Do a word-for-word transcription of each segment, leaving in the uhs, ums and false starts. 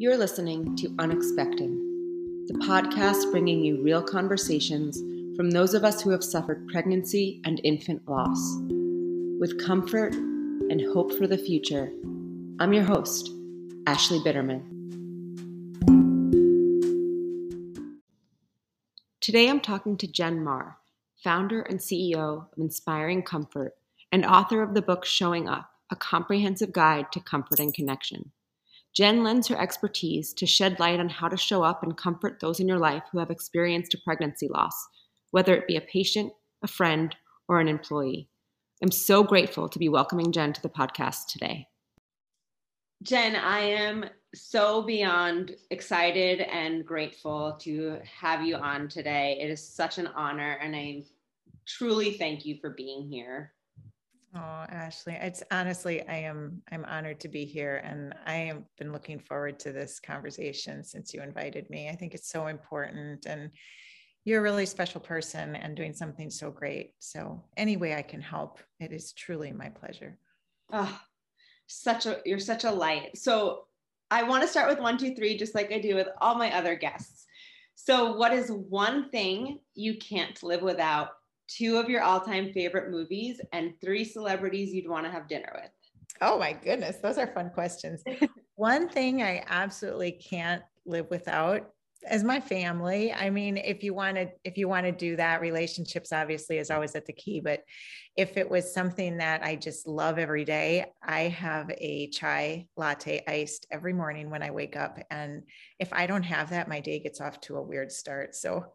You're listening to Unexpected, the podcast bringing you real conversations from those of us who have suffered pregnancy and infant loss. With comfort and hope for the future, I'm your host, Ashley Bitterman. Today I'm talking to Jen Marr, founder and C E O of Inspiring Comfort and author of the book Showing Up, a comprehensive guide to comfort and connection. Jen lends her expertise to shed light on how to show up and comfort those in your life who have experienced a pregnancy loss, whether it be a patient, a friend, or an employee. I'm so grateful to be welcoming Jen to the podcast today. Jen, I am so beyond excited and grateful to have you on today. It is such an honor, and I truly thank you for being here. Oh, Ashley, it's honestly, I am, I'm honored to be here, and I have been looking forward to this conversation since you invited me. I think it's so important, and you're a really special person and doing something so great. So any way I can help, it is truly my pleasure. Oh, such a, you're such a light. So I want to start with one, two, three, just like I do with all my other guests. So what is one thing you can't live without? Two of your all-time favorite movies, and three celebrities you'd want to have dinner with. Oh my goodness, those are fun questions. One thing I absolutely can't live without is my family. I mean, if you want to, if you want to do that, relationships obviously is always at the key, but if it was something that I just love every day, I have a chai latte iced every morning when I wake up. And if I don't have that, my day gets off to a weird start. So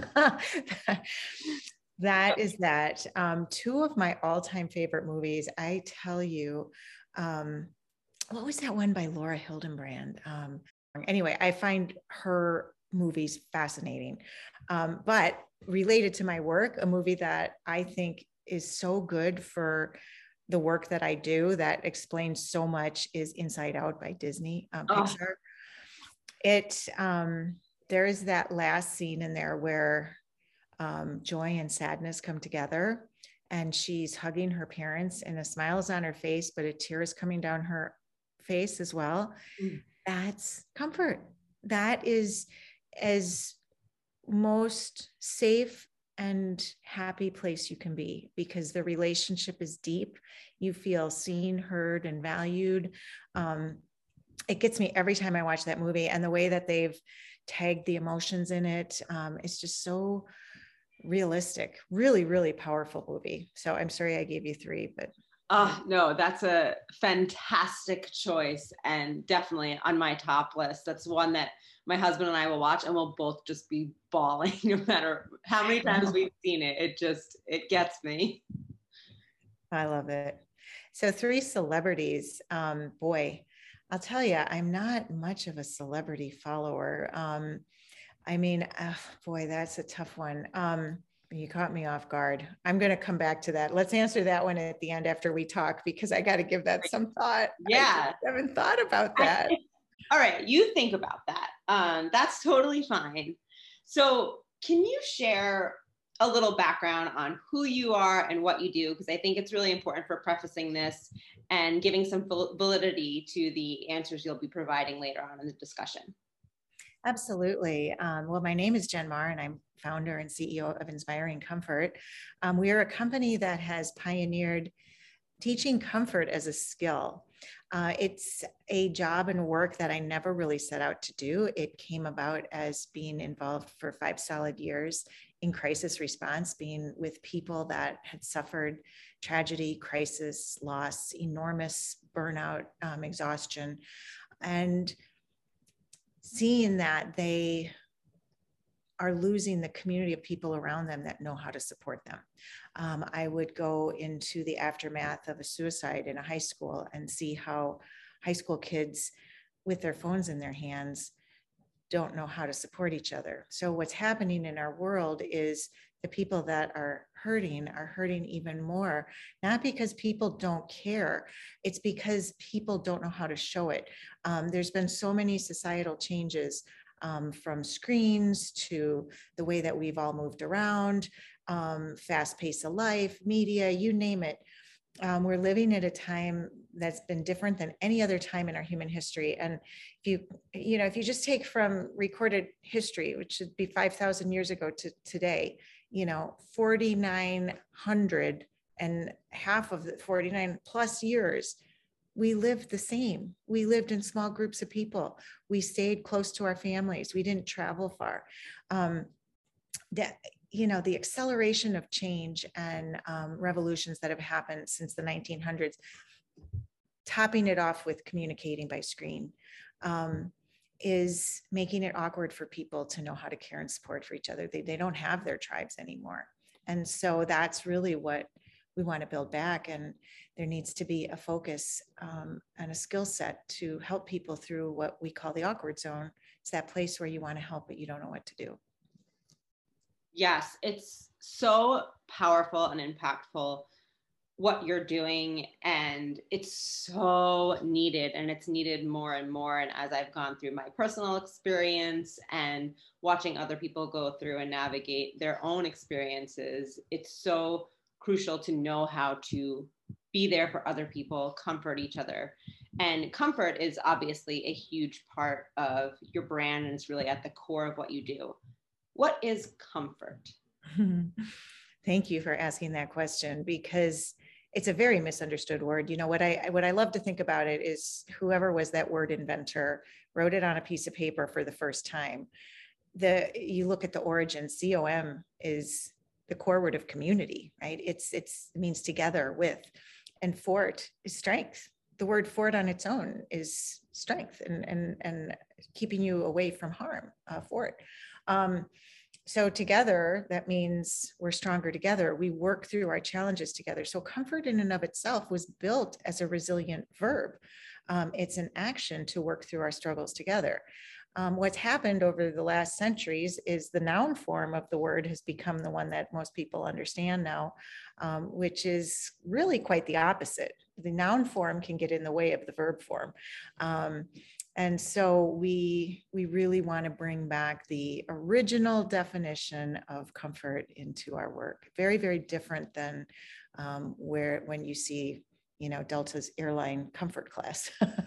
that is that. Um, two of my all-time favorite movies, I tell you, um, what was that one by Laura Hildenbrand? Um, anyway, I find her movies fascinating. Um, but related to my work, a movie that I think is so good for the work that I do that explains so much is Inside Out by Disney um, Pixar. Oh. It, um, there is that last scene in there where Um, joy and sadness come together, and she's hugging her parents, and a smile is on her face, but a tear is coming down her face as well. Mm. That's comfort. That is as most safe and happy place you can be, because the relationship is deep. You feel seen, heard, and valued. Um, it gets me every time I watch that movie, and the way that they've tagged the emotions in it um, is just so realistic. Really, really powerful movie. So I'm sorry I gave you three, but oh no, that's a fantastic choice, and definitely on my top list. That's one that my husband and I will watch, and we'll both just be bawling no matter how many times we've seen it. It just, it gets me. I love it. So three celebrities. Um, boy, I'll tell you, I'm not much of a celebrity follower. Um, I mean, uh, boy, that's a tough one. Um, you caught me off guard. I'm going to come back to that. Let's answer that one at the end after we talk, because I got to give that some thought. Yeah. I haven't thought about that. I, all right. You think about that. Um, that's totally fine. So can you share a little background on who you are and what you do? Because I think it's really important for prefacing this and giving some validity to the answers you'll be providing later on in the discussion. Absolutely. Um, well, my name is Jen Marr, and I'm founder and C E O of Inspiring Comfort. Um, we are a company that has pioneered teaching comfort as a skill. Uh, it's a job and work that I never really set out to do. It came about as being involved for five solid years in crisis response, being with people that had suffered tragedy, crisis, loss, enormous burnout, um, exhaustion, and seeing that they are losing the community of people around them that know how to support them. Um, I would go into the aftermath of a suicide in a high school and see how high school kids with their phones in their hands don't know how to support each other. So what's happening in our world is the people that are hurting are hurting even more, not because people don't care, it's because people don't know how to show it. Um, there's been so many societal changes, um, from screens to the way that we've all moved around, um, fast pace of life, media, you name it. Um, we're living at a time that's been different than any other time in our human history. And if you, you know, if you just take from recorded history, which should be five thousand years ago to today, you know, forty-nine hundred and half of the forty-nine plus years, we lived the same. We lived in small groups of people. We stayed close to our families. We didn't travel far. Um, that, you know, the acceleration of change and um, revolutions that have happened since the nineteen hundreds, topping it off with communicating by screen, um, is making it awkward for people to know how to care and support for each other. They, they don't have their tribes anymore. And so that's really what we want to build back. And there needs to be a focus um, and a skill set to help people through what we call the awkward zone. It's that place where you want to help, but you don't know what to do. Yes, it's so powerful and impactful what you're doing, and it's so needed, and it's needed more and more. And as I've gone through my personal experience and watching other people go through and navigate their own experiences, it's so crucial to know how to be there for other people, comfort each other. And comfort is obviously a huge part of your brand, and it's really at the core of what you do. What is comfort? Thank you for asking that question, because it's a very misunderstood word. You know, what I what I love to think about it is whoever was that word inventor wrote it on a piece of paper for the first time. The you look at the origin, C O M is the core word of community, right? It's it's it means together with, and fort is strength. The word fort on its own is strength and and and keeping you away from harm. Uh, fort. Um, So together, that means we're stronger together. We work through our challenges together. So comfort in and of itself was built as a resilient verb. Um, it's an action to work through our struggles together. Um, what's happened over the last centuries is the noun form of the word has become the one that most people understand now, um, which is really quite the opposite. The noun form can get in the way of the verb form. Um, and so we we really want to bring back the original definition of comfort into our work. Very, very different than um, where when you see, you know, Delta's airline comfort class.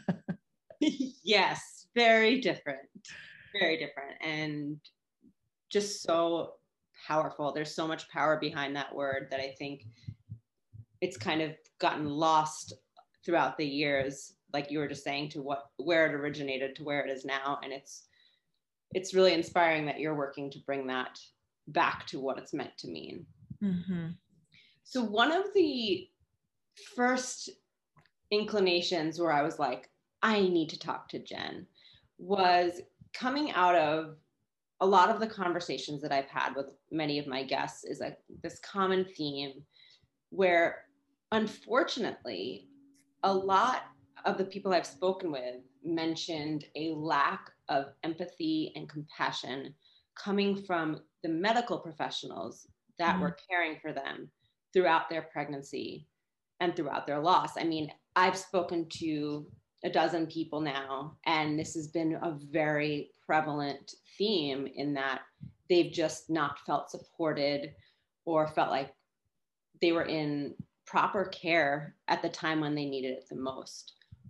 Yes, very different, very different, and just so powerful. There's so much power behind that word that I think it's kind of gotten lost throughout the years, like you were just saying, to what where it originated to where it is now. And it's it's really inspiring that you're working to bring that back to what it's meant to mean. Mm-hmm. So one of the first inclinations where I was like, I need to talk to Jen, was coming out of a lot of the conversations that I've had with many of my guests, is like this common theme where, unfortunately, a lot of the people I've spoken with mentioned a lack of empathy and compassion coming from the medical professionals that mm-hmm. were caring for them throughout their pregnancy and throughout their loss. I mean, I've spoken to a dozen people now, and this has been a very prevalent theme in that they've just not felt supported or felt like they were in proper care at the time when they needed it the most.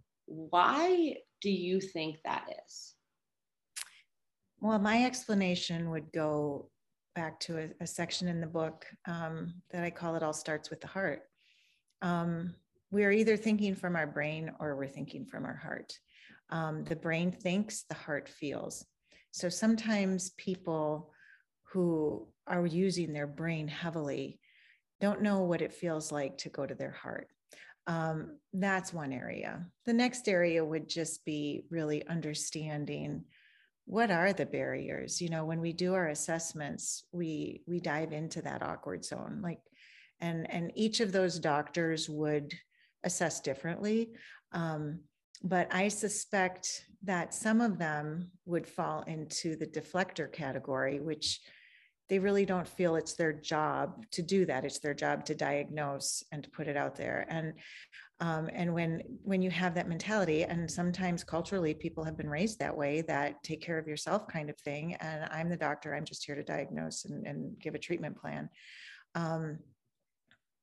Why do you think that is? Well, my explanation would go back to a, a section in the book um, that I call It All Starts with the Heart. Um, we're either thinking from our brain or we're thinking from our heart. Um, the brain thinks, the heart feels. So sometimes people who are using their brain heavily don't know what it feels like to go to their heart. Um, that's one area. The next area would just be really understanding what are the barriers. You know, when we do our assessments, we we dive into that awkward zone. Like, and and each of those doctors would assess differently. Um, but I suspect that some of them would fall into the deflector category, which they really don't feel it's their job to do that. It's their job to diagnose and to put it out there. And um, and when when you have that mentality, and sometimes culturally people have been raised that way, that take care of yourself kind of thing. And I'm the doctor, I'm just here to diagnose and, and give a treatment plan. Um,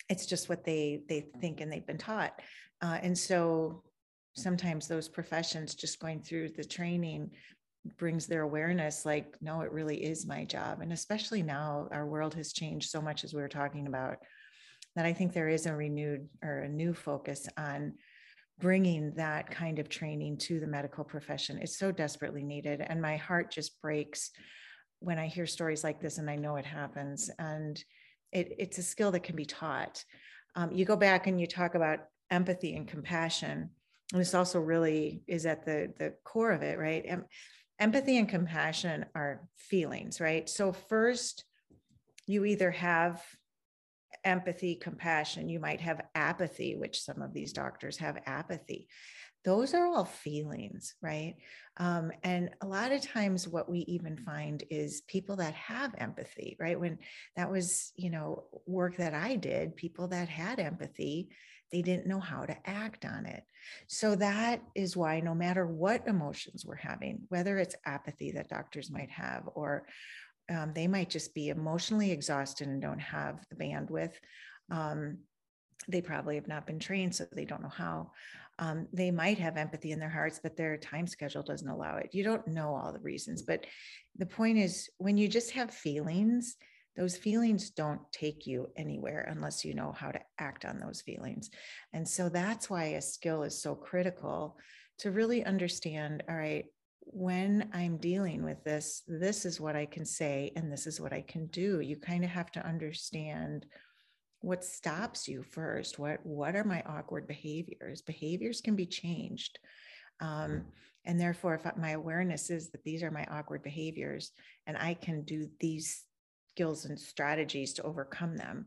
it's just what they they think and they've been taught. Uh, and so sometimes those professions just going through the training brings their awareness like, no, it really is my job. And especially now our world has changed so much, as we were talking about, that I think there is a renewed or a new focus on bringing that kind of training to the medical profession. It's so desperately needed. And my heart just breaks when I hear stories like this, and I know it happens. And it, it's a skill that can be taught. Um, you go back and you talk about empathy and compassion. And this also really is at the, the core of it, right? Em- empathy and compassion are feelings, right? So first, you either have empathy, compassion, you might have apathy, which some of these doctors have apathy. Those are all feelings, right? Um, and a lot of times what we even find is people that have empathy, right? When that was, you know, work that I did, people that had empathy, they didn't know how to act on it. So that is why no matter what emotions we're having, whether it's apathy that doctors might have, or um, they might just be emotionally exhausted and don't have the bandwidth. Um, they probably have not been trained, so they don't know how. Um, they might have empathy in their hearts, but their time schedule doesn't allow it. You don't know all the reasons, but the point is, when you just have feelings, those feelings don't take you anywhere unless you know how to act on those feelings. And so that's why a skill is so critical, to really understand, all right, when I'm dealing with this, this is what I can say, and this is what I can do. You kind of have to understand what stops you first. What, what are my awkward behaviors? Behaviors can be changed. Um, and therefore, if my awareness is that these are my awkward behaviors and I can do these skills and strategies to overcome them,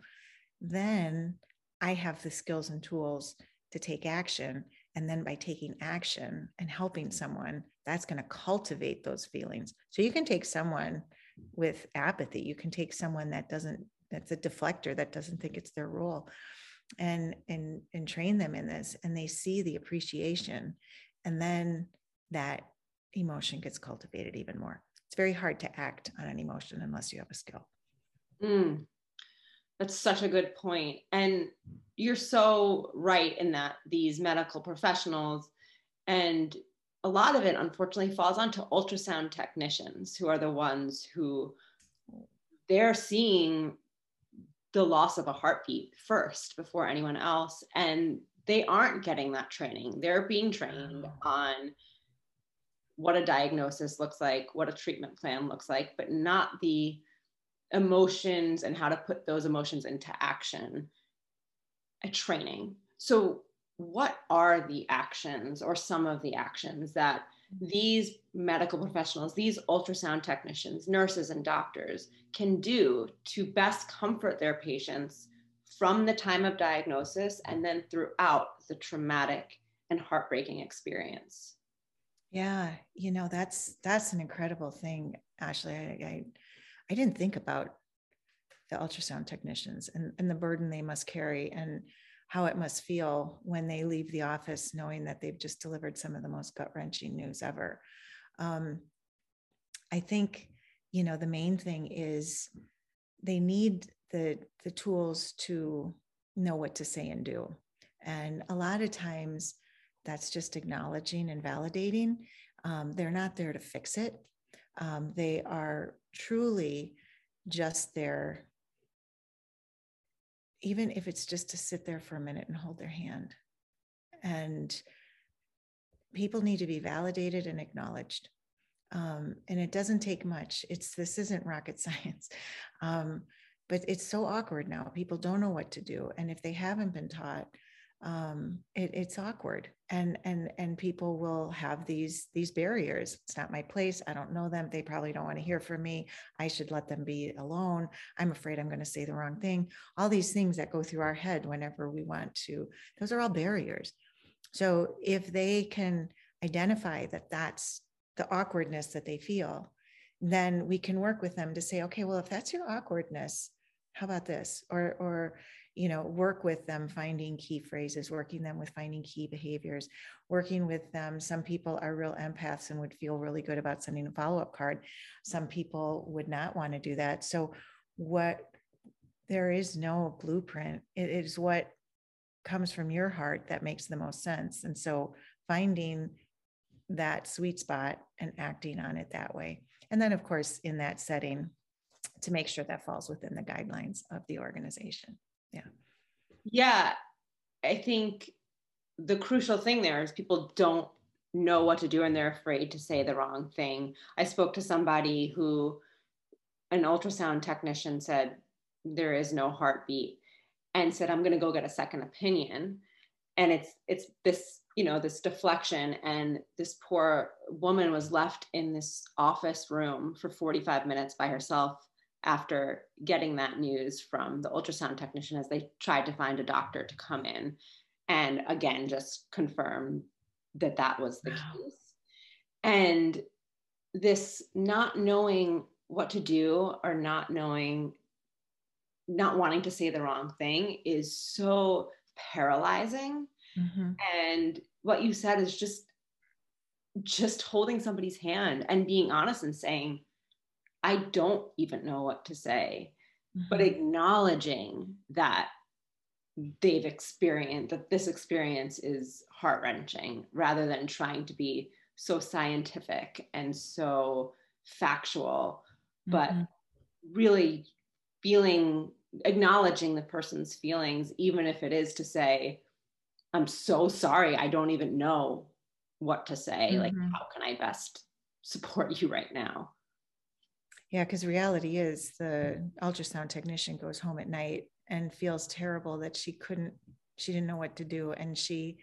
then I have the skills and tools to take action. And then by taking action and helping someone, that's going to cultivate those feelings. So you can take someone with apathy, you can take someone that doesn't, that's a deflector, that doesn't think it's their role, and and and train them in this, and they see the appreciation, and then that emotion gets cultivated even more. It's very hard to act on an emotion unless you have a skill. Mm, that's such a good point. And you're so right in that these medical professionals, and a lot of it unfortunately falls onto ultrasound technicians, who are the ones who they're seeing the loss of a heartbeat first before anyone else. And they aren't getting that training. They're being trained on what a diagnosis looks like, what a treatment plan looks like, but not the emotions and how to put those emotions into action at training. So what are the actions, or some of the actions, that these medical professionals, these ultrasound technicians, nurses, and doctors can do to best comfort their patients from the time of diagnosis and then throughout the traumatic and heartbreaking experience? Yeah, you know, that's that's an incredible thing, Ashley. I I, I didn't think about the ultrasound technicians and, and the burden they must carry, and how it must feel when they leave the office knowing that they've just delivered some of the most gut-wrenching news ever. Um, I think, you know, the main thing is they need the, the tools to know what to say and do. And a lot of times that's just acknowledging and validating. Um, they're not there to fix it. Um, they are truly just there, even if it's just to sit there for a minute and hold their hand. And people need to be validated and acknowledged. Um, and it doesn't take much. It's, this isn't rocket science. Um, but it's so awkward now. People don't know what to do. And if they haven't been taught, um, it, it's awkward. And, and, and people will have these, these barriers. It's not my place. I don't know them. They probably don't want to hear from me. I should let them be alone. I'm afraid I'm going to say the wrong thing. All these things that go through our head whenever we want to, those are all barriers. So if they can identify that that's the awkwardness that they feel, then we can work with them to say, okay, well, if that's your awkwardness, how about this? Or, or, you know, work with them finding key phrases, working them with finding key behaviors, working with them. Some people are real empaths and would feel really good about sending a follow-up card. Some people would not want to do that. So what There is no blueprint. It is what comes from your heart that makes the most sense. And so finding that sweet spot and acting on it that way. And then, of course, in that setting, to make sure that falls within the guidelines of the organization. Yeah. Yeah. I think the crucial thing there is people don't know what to do and they're afraid to say the wrong thing. I spoke to somebody who, an ultrasound technician, said there is no heartbeat and said, I'm going to go get a second opinion. And it's, it's this, you know, this deflection. And this poor woman was left in this office room for forty-five minutes by herself after getting that news from the ultrasound technician as they tried to find a doctor to come in and again just confirm that that was the Wow. case. And this not knowing what to do or not knowing, not wanting to say the wrong thing is so paralyzing. Mm-hmm. And what you said is just just holding somebody's hand and being honest and saying, I don't even know what to say, Mm-hmm. but acknowledging that they've experienced, that this experience is heart-wrenching, rather than trying to be so scientific and so factual, but Mm-hmm. really feeling, acknowledging the person's feelings, even if it is to say, I'm so sorry, I don't even know what to say. Mm-hmm. Like, how can I best support you right now? Yeah, because reality is the ultrasound technician goes home at night and feels terrible that she couldn't, she didn't know what to do. And she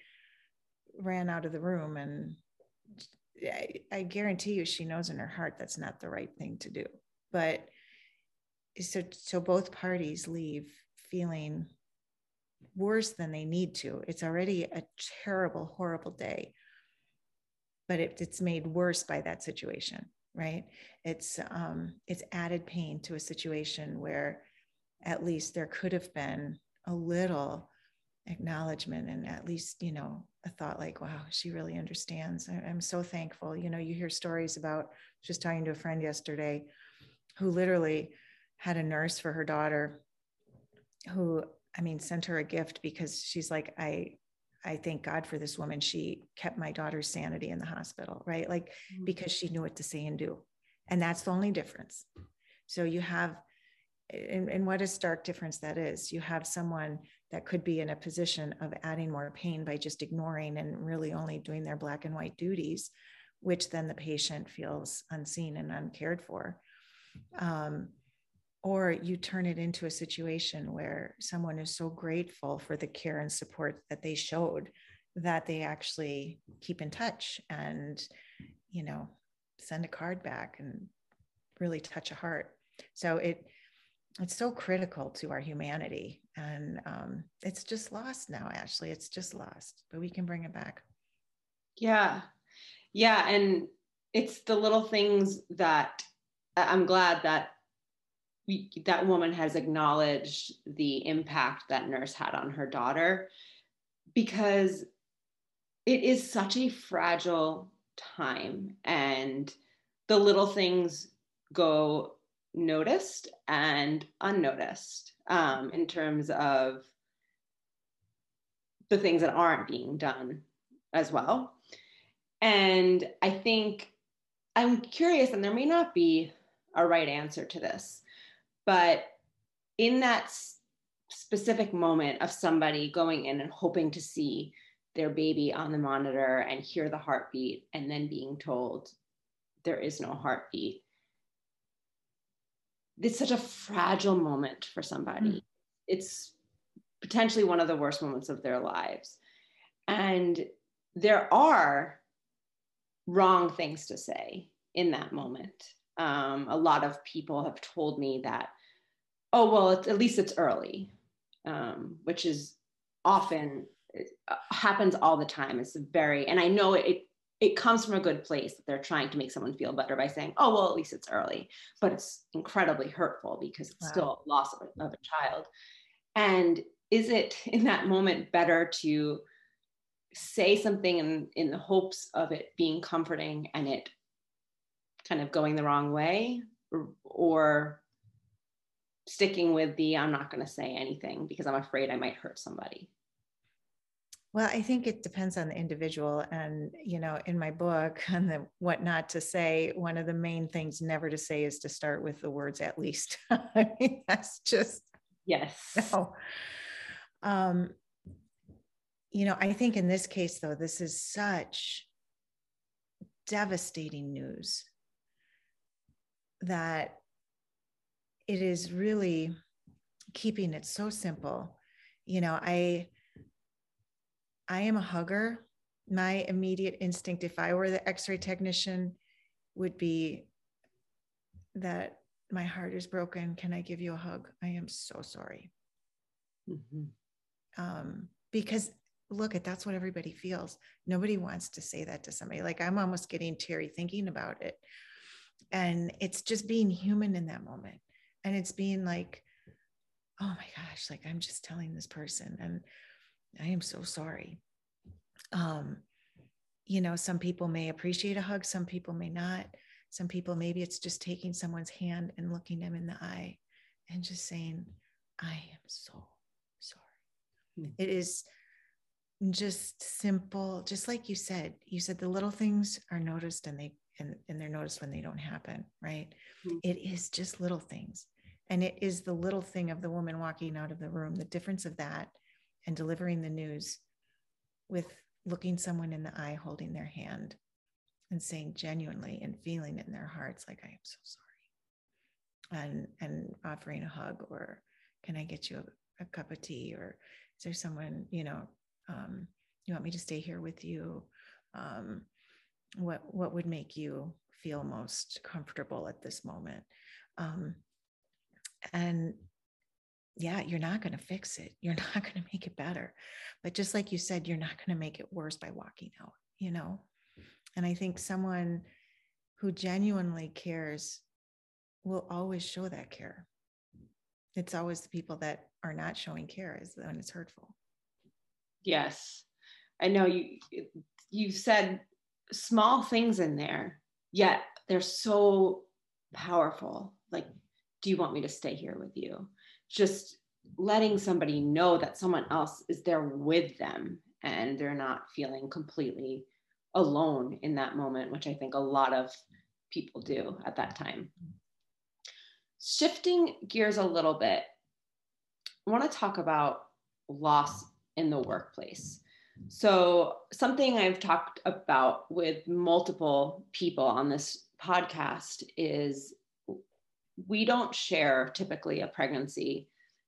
ran out of the room. And I, I guarantee you, she knows in her heart that's not the right thing to do. But so, so both parties leave feeling worse than they need to. It's already a terrible, horrible day, but it, it's made worse by that situation, right? It's um, it's added pain to a situation where at least there could have been a little acknowledgement and at least, you know, a thought like, wow, she really understands. I'm so thankful. You know, you hear stories about, just talking to a friend yesterday who literally had a nurse for her daughter who, I mean, sent her a gift because she's like, I, I thank God for this woman. She kept my daughter's sanity in the hospital, right? Like, mm-hmm. because she knew what to say and do. And that's the only difference. So you have, and, and what a stark difference that is. You have someone that could be in a position of adding more pain by just ignoring and really only doing their black and white duties, which then the patient feels unseen and uncared for. Um, or you turn it into a situation where someone is so grateful for the care and support that they showed that they actually keep in touch and, you know, send a card back and really touch a heart. So it, it's so critical to our humanity. And um, it's just lost now, Ashley. It's just lost, but we can bring it back. Yeah. Yeah. And it's the little things that I'm glad that we, that woman has acknowledged the impact that nurse had on her daughter, because it is such a fragile time and the little things go noticed and unnoticed, um, in terms of the things that aren't being done as well. And I think I'm curious, and there may not be a right answer to this, but in that specific moment of somebody going in and hoping to see their baby on the monitor and hear the heartbeat and then being told there is no heartbeat, it's such a fragile moment for somebody. Mm. It's potentially one of the worst moments of their lives. And there are wrong things to say in that moment. Um, a lot of people have told me that, oh, well, it's, at least it's early, um, which is often, it happens all the time. It's very, and I know it, it comes from a good place that they're trying to make someone feel better by saying, oh, well, at least it's early, but it's incredibly hurtful because it's wow. still a loss of a, of a child. And is it in that moment better to say something in, in the hopes of it being comforting and it kind of going the wrong way, or, or sticking with the, I'm not going to say anything because I'm afraid I might hurt somebody? Well, I think it depends on the individual. And, you know, in my book on the what not to say, one of the main things never to say is to start with the words at least. I mean, that's just, yes. No. Um, you know, I think in this case, though, this is such devastating news that it is really keeping it so simple. You know, I, I am a hugger. My immediate instinct, if I were the X-ray technician, would be that my heart is broken. Can I give you a hug? I am so sorry. Mm-hmm. Um, because look, at that's what everybody feels. Nobody wants to say that to somebody. Like, I'm almost getting teary thinking about it. And it's just being human in that moment. And it's being like, oh my gosh, like I'm just telling this person and I am so sorry. Um, you know, some people may appreciate a hug. Some people may not. Some people, maybe it's just taking someone's hand and looking them in the eye and just saying, I am so sorry. Mm-hmm. It is just simple. Just like you said, you said the little things are noticed and they, and, and they're noticed when they don't happen, right? Mm-hmm. It is just little things. And it is the little thing of the woman walking out of the room, the difference of that and delivering the news with looking someone in the eye, holding their hand and saying genuinely and feeling it in their hearts, like, I am so sorry. And, and offering a hug, or can I get you a, a cup of tea? Or is there someone, you know, um, you want me to stay here with you? Um, what, what would make you feel most comfortable at this moment? Um, and yeah, you're not going to fix it. You're not going to make it better. But just like you said, you're not going to make it worse by walking out, you know? And I think someone who genuinely cares will always show that care. It's always the people that are not showing care is when it's hurtful. Yes. I know you, you said small things in there, yet they're so powerful. Like, do you want me to stay here with you? Just letting somebody know that someone else is there with them and they're not feeling completely alone in that moment, which I think a lot of people do at that time. Shifting gears a little bit, I want to talk about loss in the workplace. So something I've talked about with multiple people on this podcast is we don't share typically a pregnancy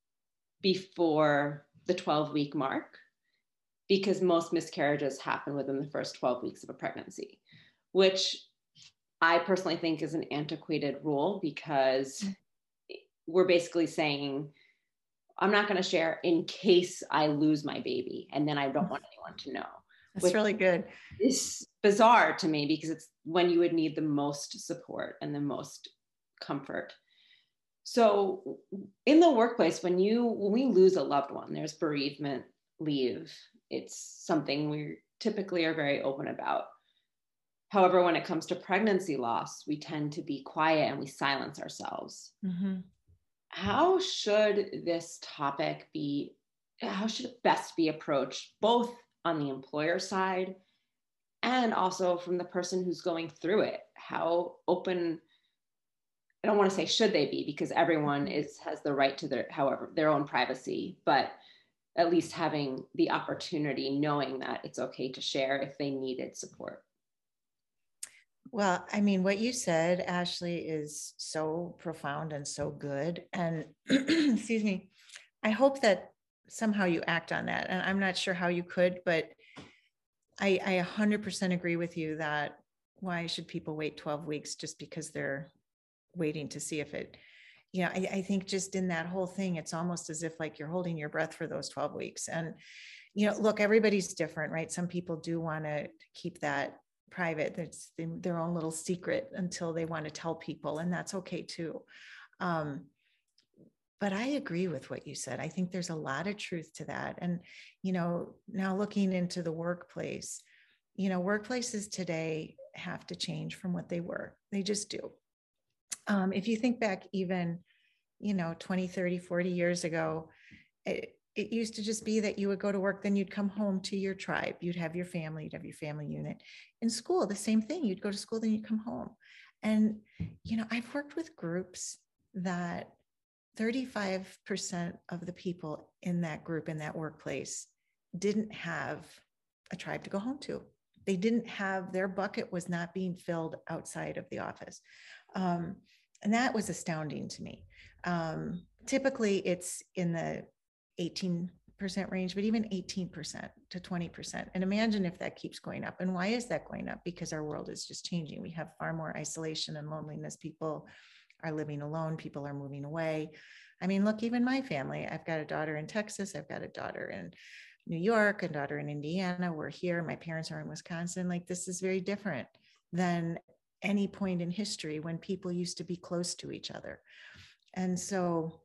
before the twelve week mark, because most miscarriages happen within the first twelve weeks of a pregnancy, which I personally think is an antiquated rule, because we're basically saying, I'm not going to share in case I lose my baby, and then I don't want anyone to know. That's really good. It's bizarre to me because it's when you would need the most support and the most comfort. So in the workplace, when you when we lose a loved one, there's bereavement leave. It's something we typically are very open about. However, when it comes to pregnancy loss, we tend to be quiet and we silence ourselves. Mm-hmm. How should this topic be, how should it best be approached, both on the employer side and also from the person who's going through it? How open, I don't want to say should they be, because everyone is has the right to their, however, their own privacy, but at least having the opportunity, knowing that it's okay to share if they needed support. Well, I mean, what you said, Ashley, is so profound and so good. And excuse me, I hope that somehow you act on that. And I'm not sure how you could, but I, I one hundred percent agree with you that why should people wait twelve weeks just because they're waiting to see if it, you know, I, I think just in that whole thing, it's almost as if like you're holding your breath for those twelve weeks. And, you know, look, everybody's different, right? Some people do want to keep that private. That's their own little secret until they want to tell people. And that's okay too. Um, but I agree with what you said. I think there's a lot of truth to that. And, you know, now looking into the workplace, you know, workplaces today have to change from what they were. They just do. Um, if you think back even you know, twenty, thirty, forty years ago, it, it used to just be that you would go to work, then you'd come home to your tribe. You'd have your family, you'd have your family unit. In school, the same thing. You'd go to school, then you'd come home. And, you know, I've worked with groups that thirty-five percent of the people in that group, in that workplace, didn't have a tribe to go home to. They didn't have, their bucket was not being filled outside of the office. Um, and that was astounding to me. Um, typically it's in the eighteen percent range, but even eighteen percent to twenty percent. And imagine if that keeps going up. And why is that going up? Because our world is just changing. We have far more isolation and loneliness. People are living alone. People are moving away. I mean, look, even my family, I've got a daughter in Texas. I've got a daughter in New York, a daughter in Indiana. We're here. My parents are in Wisconsin. Like, this is very different than any point in history when people used to be close to each other. And so,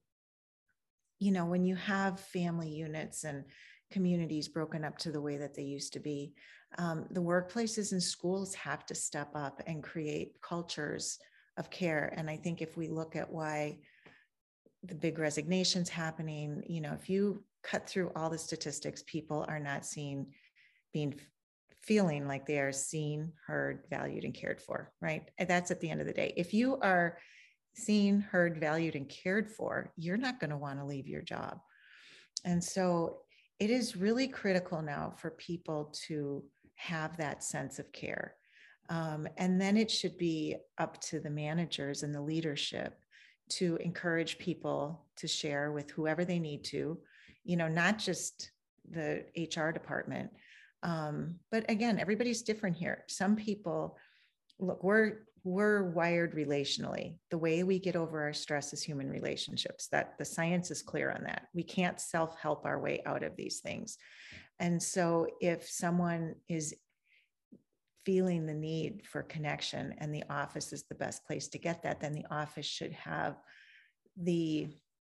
you know, when you have family units and communities broken up to the way that they used to be, um, the workplaces and schools have to step up and create cultures of care. And I think if we look at why the big resignations happening, you know, if you cut through all the statistics, people are not seen being, feeling like they are seen, heard, valued, and cared for, right? And that's at the end of the day. If you are seen, heard, valued, and cared for, you're not going to want to leave your job. And so it is really critical now for people to have that sense of care. Um, and then it should be up to the managers and the leadership to encourage people to share with whoever they need to, you know, not just the H R department. Um, but again, everybody's different here. Some people, look, we're we're wired relationally. The way we get over our stress is human relationships. That the science is clear on that. We can't self-help our way out of these things. And so if someone is feeling the need for connection and the office is the best place to get that, then the office should have the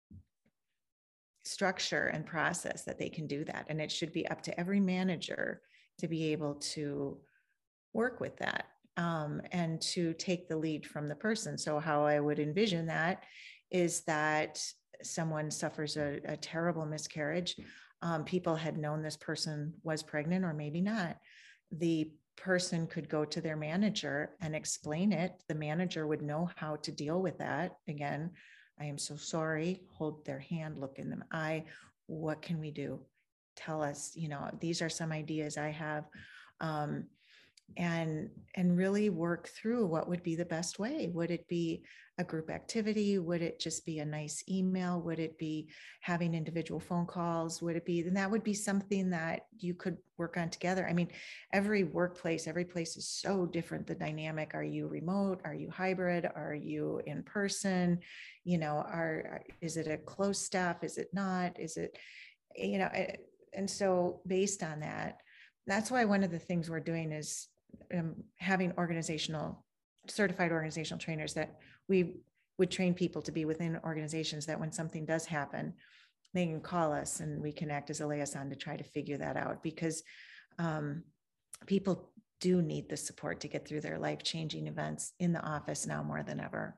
structure and process that they can do that. And it should be up to every manager to be able to work with that. Um, and to take the lead from the person. So how I would envision that is that someone suffers a, a terrible miscarriage. Um, people had known this person was pregnant or maybe not. The person could go to their manager and explain it. The manager would know how to deal with that. Again, I am so sorry, hold their hand, look in the eye. What can we do? Tell us, you know, these are some ideas I have. Um, and and really work through what would be the best way. Would it be a group activity? Would it just be a nice email? Would it be having individual phone calls? Would it be, then that would be something that you could work on together. I mean, every workplace, every place is so different. The dynamic, are you remote? Are you hybrid? Are you in person? You know, are, is it a close staff? Is it not? Is it, you know, and so based on that, that's why one of the things we're doing is um, having organizational, certified organizational trainers that we would train people to be within organizations that when something does happen, they can call us and we can act as a liaison to try to figure that out, because um, people do need the support to get through their life-changing events in the office now more than ever.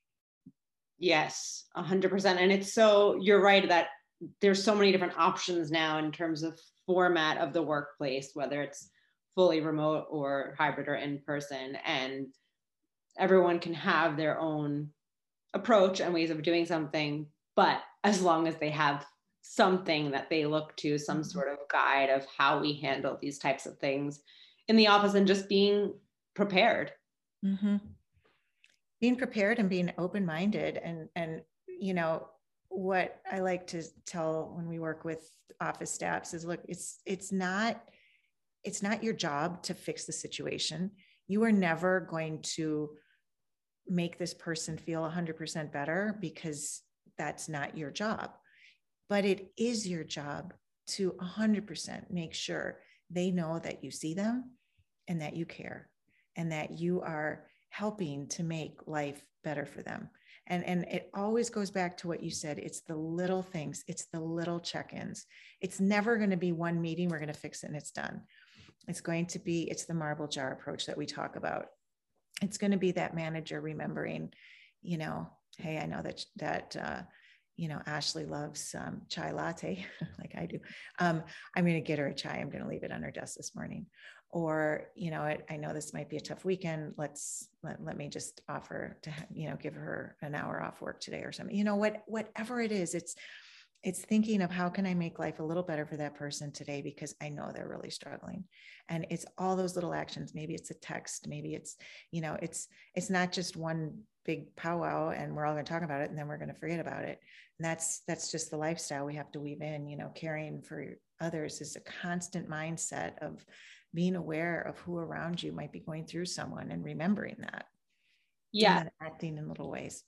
Yes, a hundred percent. And it's so, you're right that there's so many different options now in terms of format of the workplace, whether it's fully remote or hybrid or in person, and everyone can have their own approach and ways of doing something, but as long as they have something that they look to, some sort of guide of how we handle these types of things in the office, and just being prepared. Mm-hmm. Being prepared and being open-minded. And, and, you know, what I like to tell when we work with office staffs is, look, it's, it's not, it's not your job to fix the situation. You are never going to make this person feel one hundred percent better, because that's not your job. But it is your job to one hundred percent make sure they know that you see them and that you care and that you are helping to make life better for them. And, and it always goes back to what you said. It's the little things. It's the little check-ins. It's never going to be one meeting, we're going to fix it and it's done. It's going to be, it's the marble jar approach that we talk about. It's going to be that manager remembering, you know, Hey, I know that, that, uh, you know, Ashley loves um, chai latte like I do. Um, I'm going to get her a chai. I'm going to leave it on her desk this morning. Or, you know, I, I know this might be a tough weekend. Let's, let, let me just offer to, you know, give her an hour off work today or something, you know, what, whatever it is, it's, it's thinking of how can I make life a little better for that person today, because I know they're really struggling. And it's all those little actions. Maybe it's a text, maybe it's, you know, it's, it's not just one big powwow and we're all going to talk about it and then we're going to forget about it. And that's, that's just the lifestyle we have to weave in. You know, caring for others is a constant mindset of being aware of who around you might be going through someone and remembering that. Yeah. And then acting in little ways.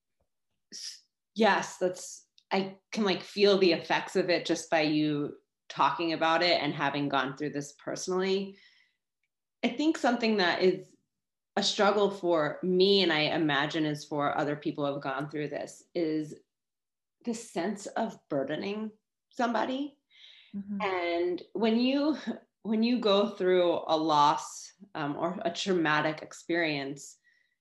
Yes, that's, I can like feel the effects of it just by you talking about it and having gone through this personally. I think something that is a struggle for me, and I imagine is for other people who have gone through this, is the sense of burdening somebody. Mm-hmm. And when you when you go through a loss um, or a traumatic experience,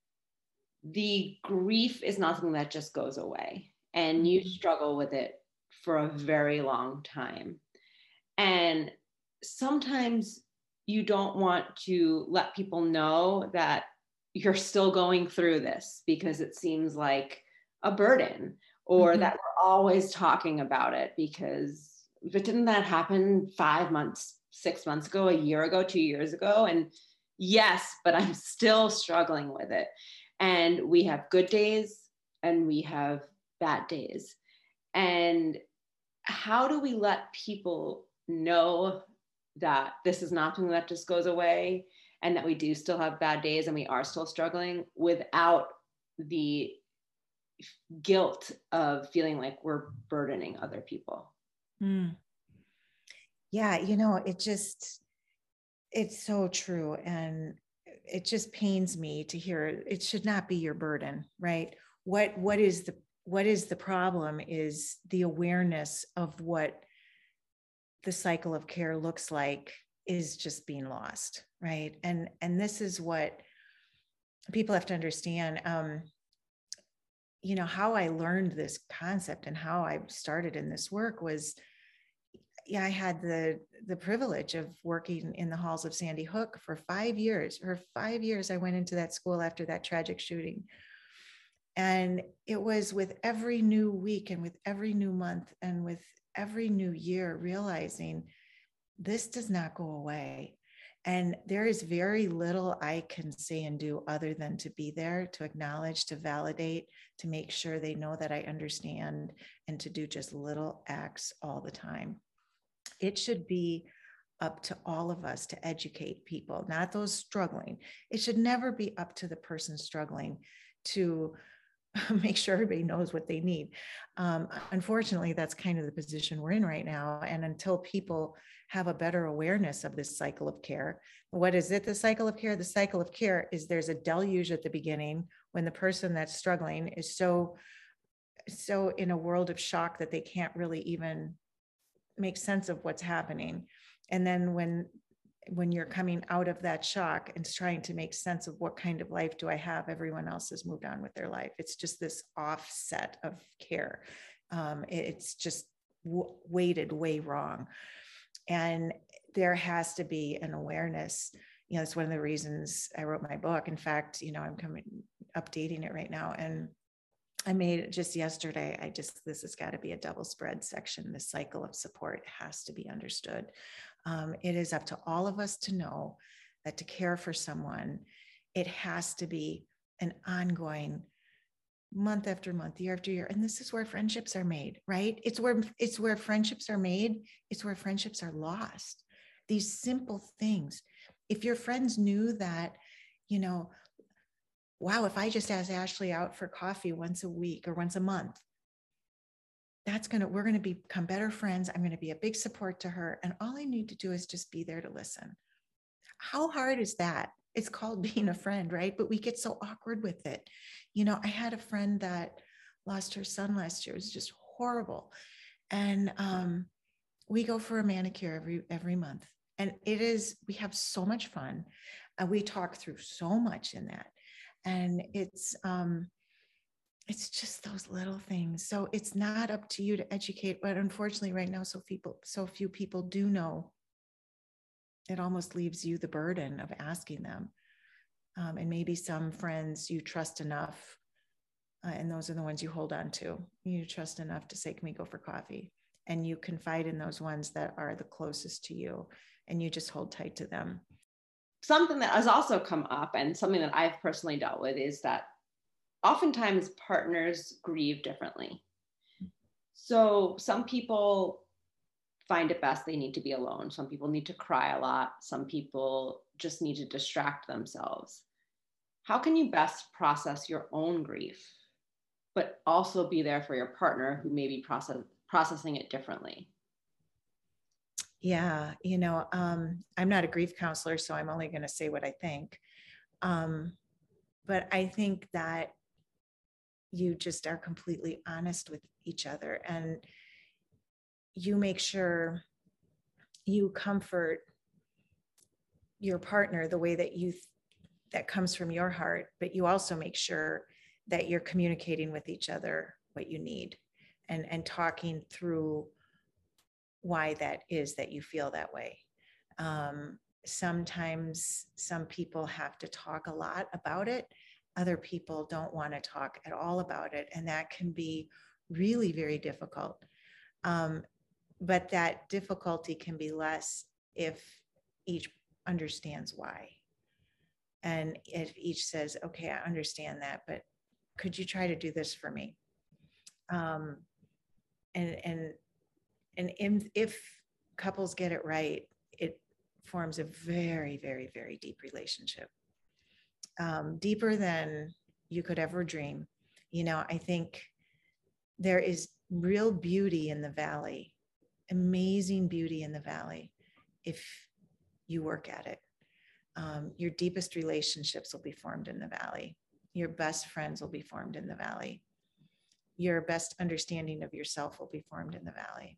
the grief is not something that just goes away. And you struggle with it for a very long time. And sometimes you don't want to let people know that you're still going through this because it seems like a burden, or mm-hmm. that we're always talking about it because, but didn't that happen five months, six months ago, a year ago, two years ago? And yes, but I'm still struggling with it. And we have good days and we have bad days. And how do we let people know that this is not something that just goes away and that we do still have bad days and we are still struggling without the guilt of feeling like we're burdening other people? Mm. Yeah, you know, it just, it's so true. And it just pains me to hear it should not be your burden, right? What, what is the, what is the problem is the awareness of what the cycle of care looks like is just being lost, right? And, and this is what people have to understand. Um, you know, how I learned this concept and how I started in this work was, yeah, I had the the privilege of working in the halls of Sandy Hook for five years. For five years, I went into that school after that tragic shooting. And it was with every new week and with every new month and with every new year, realizing this does not go away. And there is very little I can say and do other than to be there, to acknowledge, to validate, to make sure they know that I understand, and to do just little acts all the time. It should be up to all of us to educate people, not those struggling. It should never be up to the person struggling to make sure everybody knows what they need. Um, unfortunately, that's kind of the position we're in right now. And until people have a better awareness of this cycle of care, what is it, the cycle of care? The cycle of care is there's a deluge at the beginning when the person that's struggling is so, so in a world of shock that they can't really even make sense of what's happening. And then when when you're coming out of that shock and trying to make sense of what kind of life do I have, everyone else has moved on with their life. It's just this offset of care. Um, it's just w- weighted way wrong. And there has to be an awareness. You know, it's one of the reasons I wrote my book. In fact, you know, I'm coming updating it right now. And I made it just yesterday. I just, this has got to be a double spread section. The cycle of support has to be understood. Um, it is up to all of us to know that to care for someone, it has to be an ongoing month after month, year after year. And this is where friendships are made, right? It's where, it's where friendships are made. It's where friendships are lost. These simple things. If your friends knew that, you know, wow, if I just ask Ashley out for coffee once a week or once a month, that's going to, we're going to become better friends. I'm going to be a big support to her. And all I need to do is just be there to listen. How hard is that? It's called being a friend, right? But we get so awkward with it. You know, I had a friend that lost her son last year. It was just horrible. And um, we go for a manicure every, every month. And it is, we have so much fun. Uh, we talk through so much in that. And it's, um, it's just those little things. So it's not up to you to educate, but unfortunately right now, so people, so few people do know. It almost leaves you the burden of asking them. Um, and maybe some friends you trust enough, uh, and those are the ones you hold on to. You trust enough to say, can we go for coffee? And you confide in those ones that are the closest to you, and you just hold tight to them. Something that has also come up, and something that I've personally dealt with, is that oftentimes partners grieve differently. So some people find it best they need to be alone. Some people need to cry a lot. Some people just need to distract themselves. How can you best process your own grief, but also be there for your partner who may be process, processing it differently? Yeah, you know, um, I'm not a grief counselor, so I'm only going to say what I think. Um, but I think that you just are completely honest with each other, and you make sure you comfort your partner the way that you th- that comes from your heart, but you also make sure that you're communicating with each other what you need, and and talking through why that is that you feel that way. Um, sometimes some people have to talk a lot about it. Other people don't want to talk at all about it. And that can be really very difficult. Um, but that difficulty can be less if each understands why. And if each says, okay, I understand that, but could you try to do this for me? Um, and, and, and in, if couples get it right, it forms a very, very, very deep relationship, um, deeper than you could ever dream. You know, I think there is real beauty in the valley, amazing beauty in the valley, if you work at it. Um, your deepest relationships will be formed in the valley. Your best friends will be formed in the valley. Your best understanding of yourself will be formed in the valley.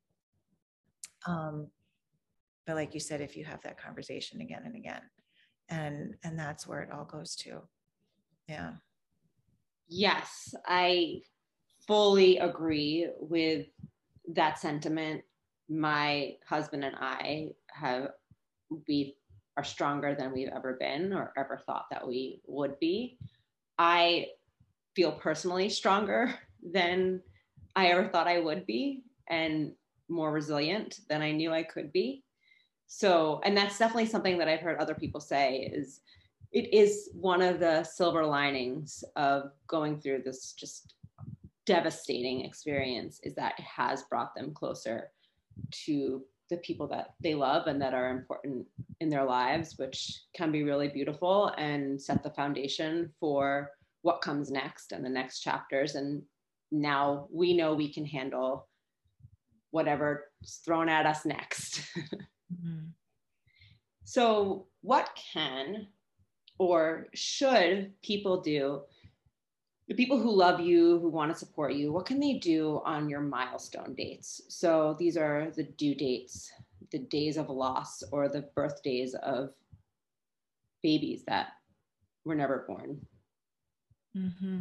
Um, but like you said, if you have that conversation again and again, and and that's where it all goes to. Yeah. Yes, I fully agree with that sentiment. My husband and I have, we are stronger than we've ever been or ever thought that we would be. I feel personally stronger than I ever thought I would be, and more resilient than I knew I could be. So, and that's definitely something that I've heard other people say, is it is one of the silver linings of going through this just devastating experience, is that it has brought them closer to the people that they love and that are important in their lives, which can be really beautiful and set the foundation for what comes next and the next chapters. And now we know we can handle whatever's thrown at us next. Mm-hmm. So what can or should people do, the people who love you, who want to support you, what can they do on your milestone dates? So these are the due dates, the days of loss, or the birthdays of babies that were never born. Mm-hmm.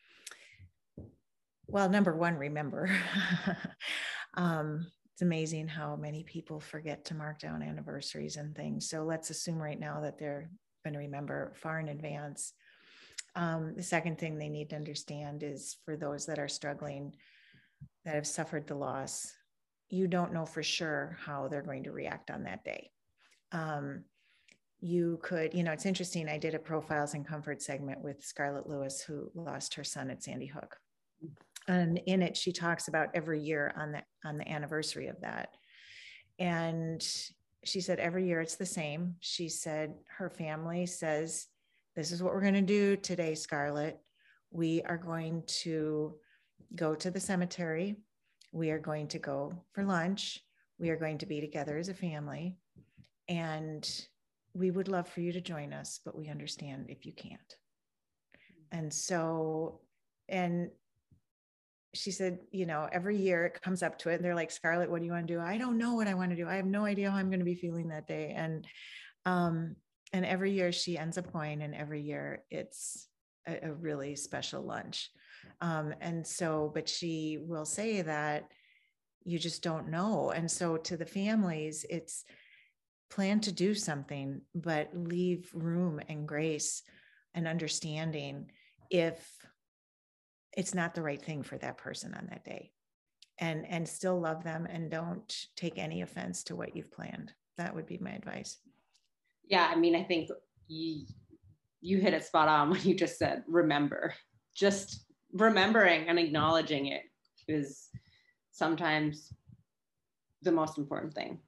Well, number one, remember. um, it's amazing how many people forget to mark down anniversaries and things. So let's assume right now that they're going to remember far in advance. Um, the second thing they need to understand is, for those that are struggling, that have suffered the loss, you don't know for sure how they're going to react on that day. Um, you could, you know, it's interesting. I did a Profiles in Comfort segment with Scarlett Lewis, who lost her son at Sandy Hook. And in it, she talks about every year on the, on the anniversary of that. And she said, every year it's the same. She said, her family says, this is what we're going to do today, Scarlett. We are going to go to the cemetery. We are going to go for lunch. We are going to be together as a family. And we would love for you to join us, but we understand if you can't. And so, and she said, you know, every year it comes up to it and they're like, Scarlett, what do you want to do? I don't know what I want to do. I have no idea how I'm going to be feeling that day. And, um, and every year she ends up going, and every year it's a, a really special lunch. Um, and so, but she will say that you just don't know. And so to the families, it's plan to do something, but leave room and grace and understanding if it's not the right thing for that person on that day, and and still love them and don't take any offense to what you've planned. That would be my advice. Yeah, I mean, I think you, you hit it spot on when you just said remember. Just remembering and acknowledging it is sometimes the most important thing.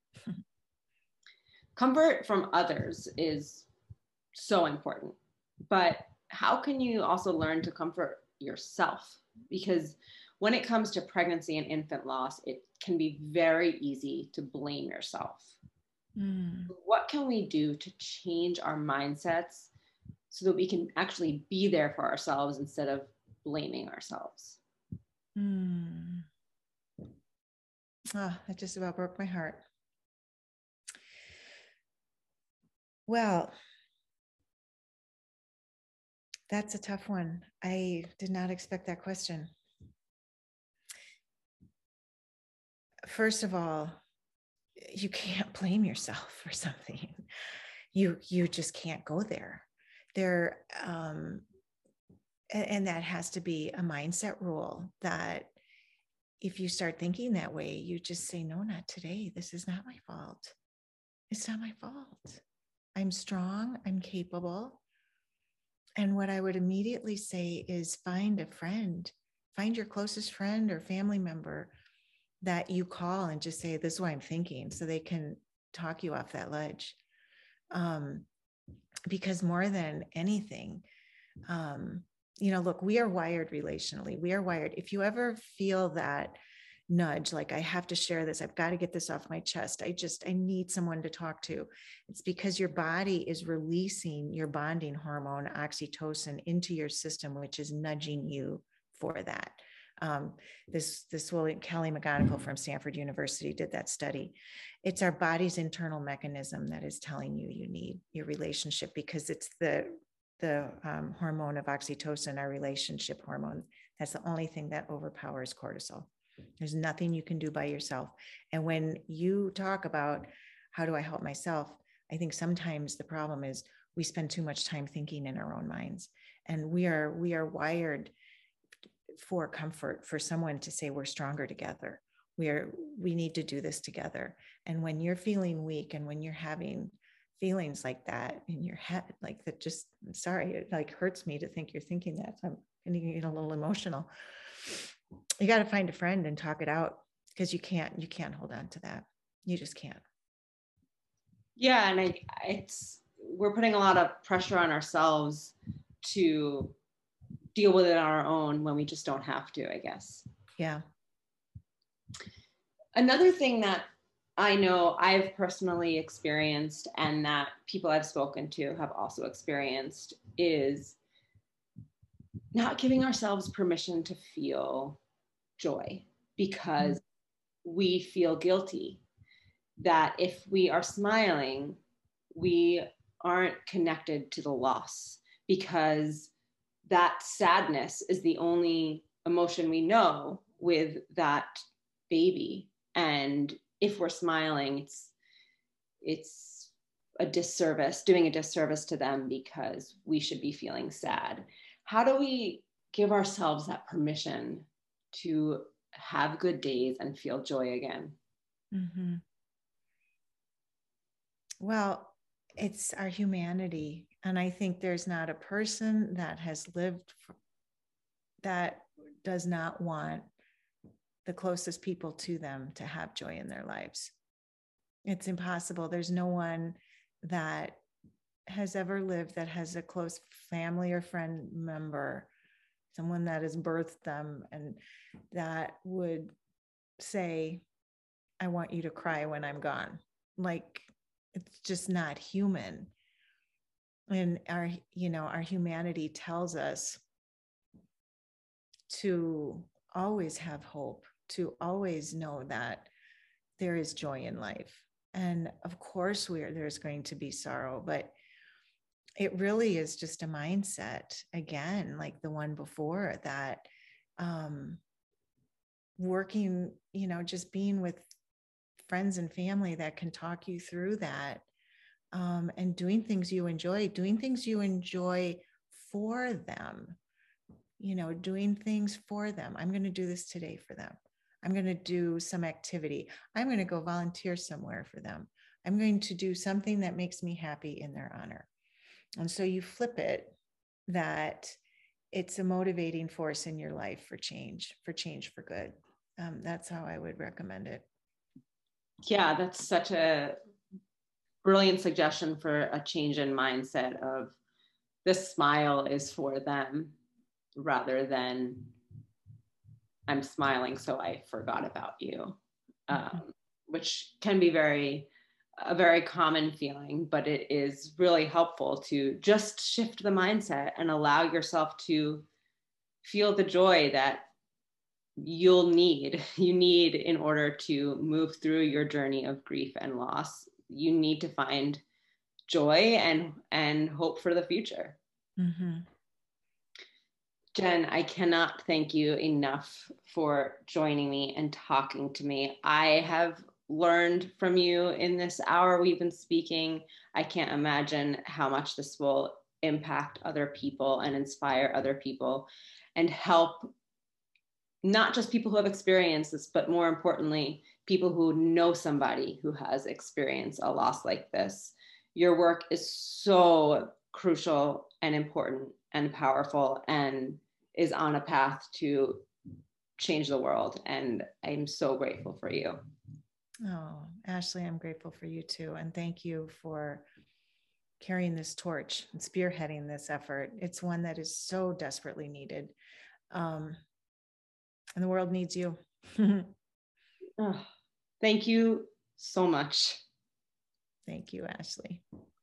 Comfort from others is so important, but how can you also learn to comfort yourself? Because when it comes to pregnancy and infant loss, it can be very easy to blame yourself. Mm. What can we do to change our mindsets so that we can actually be there for ourselves instead of blaming ourselves? Mm. Oh, that just about broke my heart. Well, that's a tough one. I did not expect that question. First of all, you can't blame yourself for something. You you just can't go there. There, um, and, and that has to be a mindset rule that if you start thinking that way, you just say, no, not today. This is not my fault. It's not my fault. I'm strong. I'm capable. And what I would immediately say is find a friend, find your closest friend or family member that you call and just say, this is what I'm thinking, so they can talk you off that ledge. Um, because more than anything, um, you know, look, we are wired relationally. We are wired. If you ever feel that nudge, like I have to share this, I've got to get this off my chest, I just, I need someone to talk to. It's because your body is releasing your bonding hormone, oxytocin, into your system, which is nudging you for that. Um, this, this William Kelly McGonigal from Stanford University did that study. It's our body's internal mechanism that is telling you you need your relationship, because it's the, the um, hormone of oxytocin, our relationship hormone. That's the only thing that overpowers cortisol. There's nothing you can do by yourself. And when you talk about how do I help myself, I think sometimes the problem is we spend too much time thinking in our own minds, and we are, we are wired for comfort, for someone to say we're stronger together. We are, we need to do this together. And when you're feeling weak and when you're having feelings like that in your head, like that, just, sorry, it like hurts me to think you're thinking that. So I'm getting a little emotional. You got to find a friend and talk it out, because you can't, you can't hold on to that. You just can't. Yeah. And I, it's, we're putting a lot of pressure on ourselves to deal with it on our own when we just don't have to, I guess. Yeah. Another thing that I know I've personally experienced, and that people I've spoken to have also experienced, is not giving ourselves permission to feel joy, because mm-hmm. we feel guilty that if we are smiling, we aren't connected to the loss, because that sadness is the only emotion we know with that baby. And if we're smiling, it's, it's a disservice, doing a disservice to them, because we should be feeling sad. How do we give ourselves that permission to have good days and feel joy again? Mm-hmm. Well, it's our humanity. And I think there's not a person that has lived for, that does not want the closest people to them to have joy in their lives. It's impossible. There's no one that has ever lived that has a close family or friend member, someone that has birthed them, and that would say, I want you to cry when I'm gone. Like, it's just not human. And our, you know, our humanity tells us to always have hope, to always know that there is joy in life. And of course, we are, there's going to be sorrow, but it really is just a mindset, again, like the one before, that um, working, you know, just being with friends and family that can talk you through that, um, and doing things you enjoy, doing things you enjoy for them, you know, doing things for them. I'm going to do this today for them. I'm going to do some activity. I'm going to go volunteer somewhere for them. I'm going to do something that makes me happy in their honor. And so you flip it, that it's a motivating force in your life for change, for change for good. Um, that's how I would recommend it. Yeah, that's such a brilliant suggestion for a change in mindset of this smile is for them rather than I'm smiling so I forgot about you, um, which can be very a very common feeling, but it is really helpful to just shift the mindset and allow yourself to feel the joy that you'll need, you need in order to move through your journey of grief and loss. You need to find joy and, and hope for the future. Mm-hmm. Jen, I cannot thank you enough for joining me and talking to me. I have learned from you in this hour we've been speaking. I can't imagine how much this will impact other people and inspire other people and help not just people who have experienced this, but more importantly, people who know somebody who has experienced a loss like this. Your work is so crucial and important and powerful and is on a path to change the world. And I'm so grateful for you. Oh, Ashley, I'm grateful for you too. And thank you for carrying this torch and spearheading this effort. It's one that is so desperately needed. Um, and the world needs you. Oh, thank you so much. Thank you, Ashley.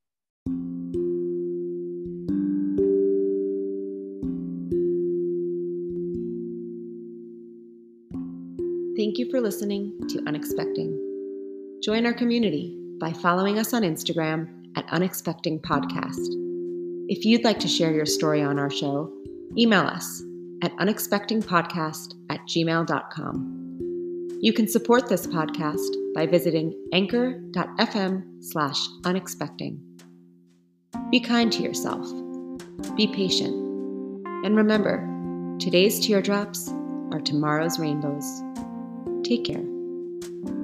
Thank you for listening to Unexpecting. Join our community by following us on Instagram at Unexpecting Podcast. If you'd like to share your story on our show, email us at unexpectingpodcast at gmail dot com. You can support this podcast by visiting anchor.fm slash unexpecting. Be kind to yourself. Be patient. And remember, today's teardrops are tomorrow's rainbows. Take care.